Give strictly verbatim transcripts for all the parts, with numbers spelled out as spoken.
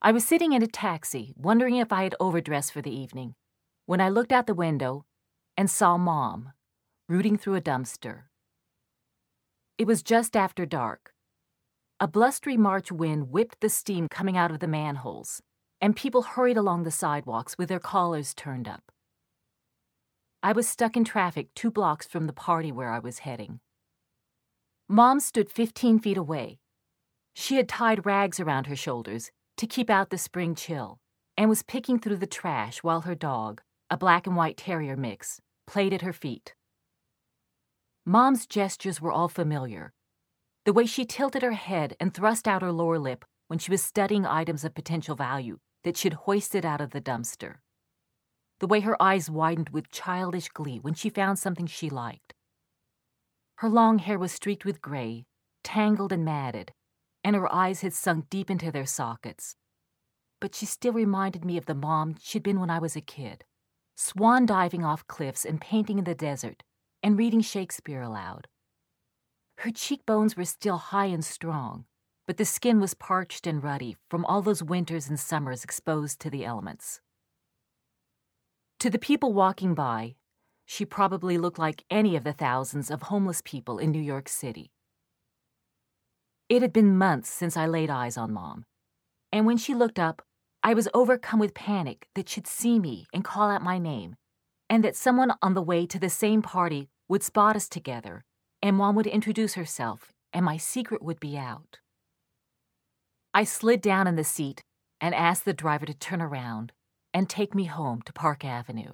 I was sitting in a taxi, wondering if I had overdressed for the evening, when I looked out the window and saw Mom rooting through a dumpster. It was just after dark. A blustery March wind whipped the steam coming out of the manholes, and people hurried along the sidewalks with their collars turned up. I was stuck in traffic two blocks from the party where I was heading. Mom stood fifteen feet away. She had tied rags around her shoulders to keep out the spring chill, and was picking through the trash while her dog, a black and white terrier mix, played at her feet. Mom's gestures were all familiar. The way she tilted her head and thrust out her lower lip when she was studying items of potential value that she'd hoisted out of the dumpster. The way her eyes widened with childish glee when she found something she liked. Her long hair was streaked with gray, tangled and matted, and her eyes had sunk deep into their sockets. But she still reminded me of the mom she'd been when I was a kid, swan diving off cliffs and painting in the desert and reading Shakespeare aloud. Her cheekbones were still high and strong, but the skin was parched and ruddy from all those winters and summers exposed to the elements. To the people walking by, she probably looked like any of the thousands of homeless people in New York City. It had been months since I laid eyes on Mom, and when she looked up, I was overcome with panic that she'd see me and call out my name, and that someone on the way to the same party would spot us together, and Mom would introduce herself, and my secret would be out. I slid down in the seat and asked the driver to turn around and take me home to Park Avenue.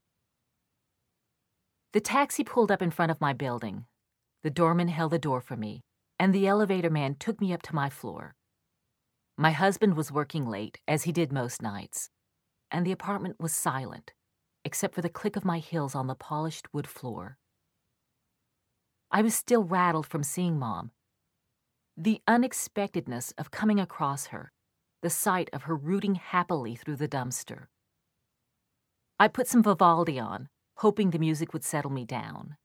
The taxi pulled up in front of my building. The doorman held the door for me, and the elevator man took me up to my floor. My husband was working late, as he did most nights, and the apartment was silent, except for the click of my heels on the polished wood floor. I was still rattled from seeing Mom. The unexpectedness of coming across her, the sight of her rooting happily through the dumpster. I put some Vivaldi on, hoping the music would settle me down.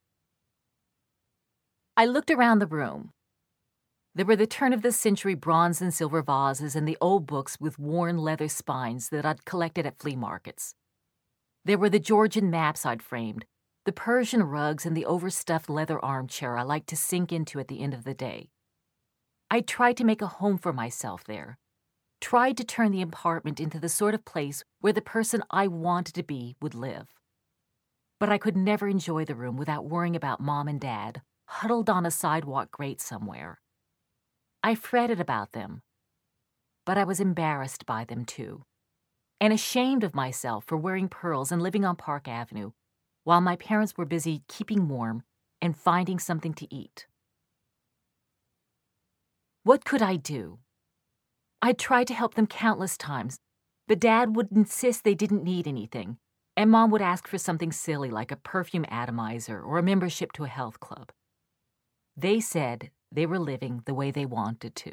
I looked around the room. There were the turn-of-the-century bronze and silver vases and the old books with worn leather spines that I'd collected at flea markets. There were the Georgian maps I'd framed, the Persian rugs and the overstuffed leather armchair I liked to sink into at the end of the day. I tried to make a home for myself there, tried to turn the apartment into the sort of place where the person I wanted to be would live. But I could never enjoy the room without worrying about Mom and Dad, huddled on a sidewalk grate somewhere. I fretted about them, but I was embarrassed by them too, and ashamed of myself for wearing pearls and living on Park Avenue, while my parents were busy keeping warm and finding something to eat. What could I do? I'd tried to help them countless times, but Dad would insist they didn't need anything, and Mom would ask for something silly like a perfume atomizer or a membership to a health club. They said they were living the way they wanted to.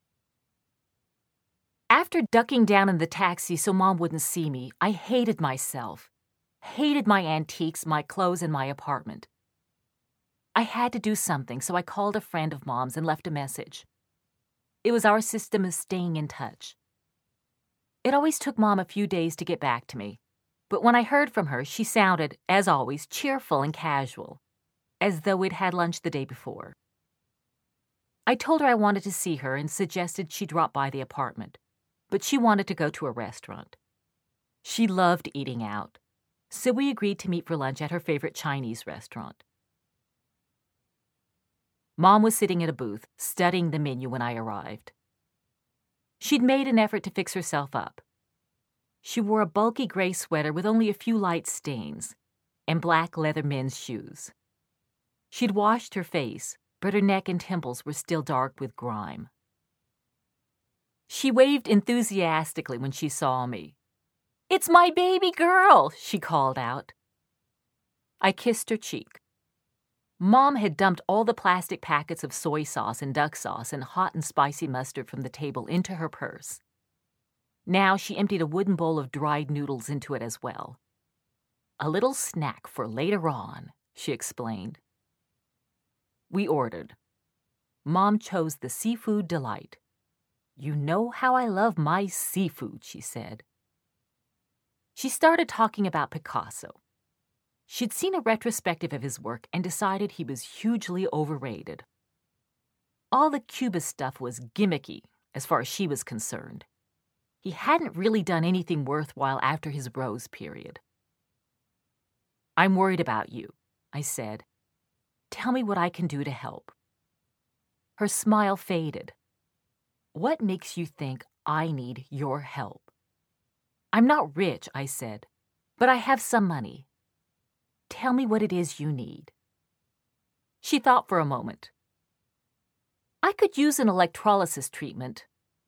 After ducking down in the taxi so Mom wouldn't see me, I hated myself, hated my antiques, my clothes, and my apartment. I had to do something, so I called a friend of Mom's and left a message. It was our system of staying in touch. It always took Mom a few days to get back to me, but when I heard from her, she sounded, as always, cheerful and casual, as though we'd had lunch the day before. I told her I wanted to see her and suggested she drop by the apartment, but she wanted to go to a restaurant. She loved eating out, so we agreed to meet for lunch at her favorite Chinese restaurant. Mom was sitting at a booth, studying the menu when I arrived. She'd made an effort to fix herself up. She wore a bulky gray sweater with only a few light stains, and black leather men's shoes. She'd washed her face, but her neck and temples were still dark with grime. She waved enthusiastically when she saw me. "It's my baby girl," she called out. I kissed her cheek. Mom had dumped all the plastic packets of soy sauce and duck sauce and hot and spicy mustard from the table into her purse. Now she emptied a wooden bowl of dried noodles into it as well. "A little snack for later on," she explained. We ordered. Mom chose the seafood delight. You know how I love my seafood, she said. She started talking about Picasso. She'd seen a retrospective of his work and decided he was hugely overrated. All the Cubist stuff was gimmicky, as far as she was concerned. He hadn't really done anything worthwhile after his Rose period. I'm worried about you, I said. Tell me what I can do to help. Her smile faded. What makes you think I need your help? I'm not rich, I said, but I have some money. Tell me what it is you need. She thought for a moment. I could use an electrolysis treatment.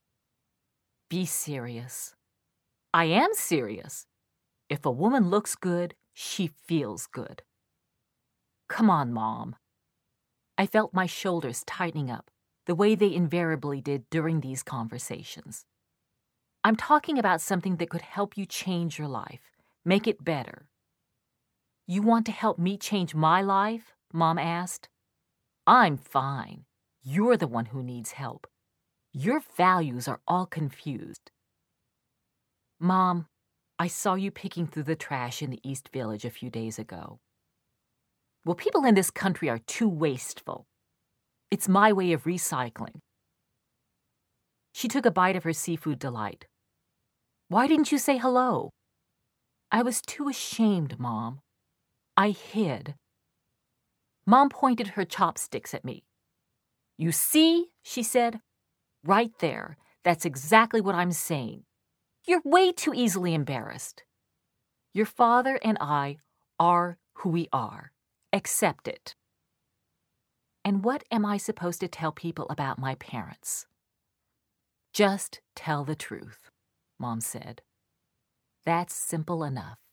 Be serious. I am serious. If a woman looks good, she feels good. Come on, Mom. I felt my shoulders tightening up, the way they invariably did during these conversations. I'm talking about something that could help you change your life, make it better. You want to help me change my life? Mom asked. I'm fine. You're the one who needs help. Your values are all confused. Mom, I saw you picking through the trash in the East Village a few days ago. Well, people in this country are too wasteful. It's my way of recycling. She took a bite of her seafood delight. Why didn't you say hello? I was too ashamed, Mom. I hid. Mom pointed her chopsticks at me. You see, she said, right there. That's exactly what I'm saying. You're way too easily embarrassed. Your father and I are who we are. Accept it. And what am I supposed to tell people about my parents? Just tell the truth, Mom said. That's simple enough.